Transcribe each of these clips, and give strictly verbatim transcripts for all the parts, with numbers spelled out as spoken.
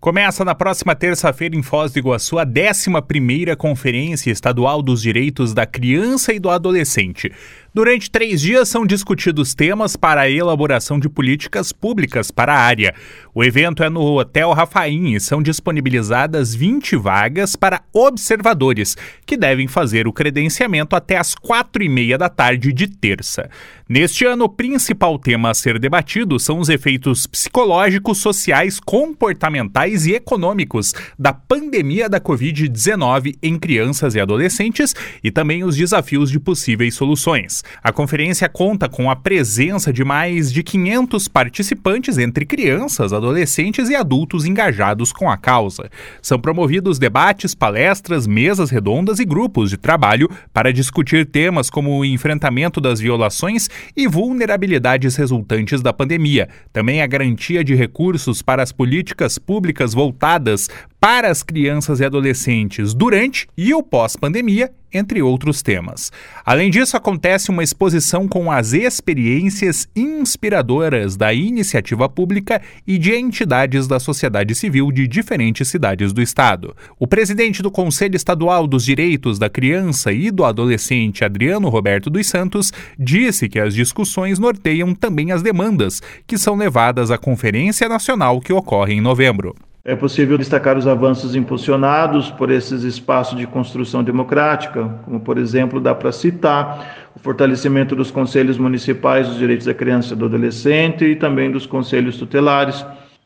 Começa na próxima terça-feira em Foz do Iguaçu a décima primeira Conferência Estadual dos Direitos da Criança e do Adolescente. Durante três dias são discutidos temas para a elaboração de políticas públicas para a área. O evento é no Hotel Rafaim e são disponibilizadas vinte vagas para observadores, que devem fazer o credenciamento até às quatro e meia da tarde de terça. Neste ano, o principal tema a ser debatido são os efeitos psicológicos, sociais, comportamentais e econômicos da pandemia da covid dezenove em crianças e adolescentes e também os desafios de possíveis soluções. A conferência conta com a presença de mais de quinhentos participantes entre crianças, adolescentes e adultos engajados com a causa. São promovidos debates, palestras, mesas redondas e grupos de trabalho para discutir temas como o enfrentamento das violações e vulnerabilidades resultantes da pandemia. Também a garantia de recursos para as políticas públicas voltadas para as crianças e adolescentes durante e o pós-pandemia, entre outros temas. Além disso, acontece uma exposição com as experiências inspiradoras da iniciativa pública e de entidades da sociedade civil de diferentes cidades do estado. O presidente do Conselho Estadual dos Direitos da Criança e do Adolescente, Adriano Roberto dos Santos, disse que as discussões norteiam também as demandas que são levadas à Conferência Nacional que ocorre em novembro. É possível destacar os avanços impulsionados por esses espaços de construção democrática, como, por exemplo, dá para citar o fortalecimento dos conselhos municipais dos direitos da criança e do adolescente e também dos conselhos tutelares.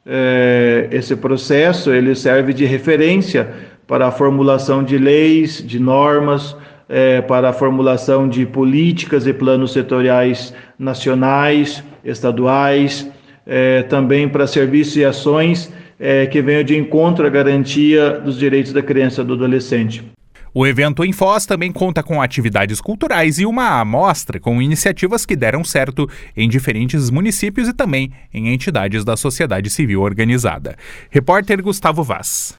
É, esse processo ele serve de referência para a formulação de leis, de normas, é, para a formulação de políticas e planos setoriais nacionais, estaduais, é, também para serviços e ações É, que venham de encontro à garantia dos direitos da criança e do adolescente. O evento em Foz também conta com atividades culturais e uma amostra com iniciativas que deram certo em diferentes municípios e também em entidades da sociedade civil organizada. Repórter Gustavo Vaz.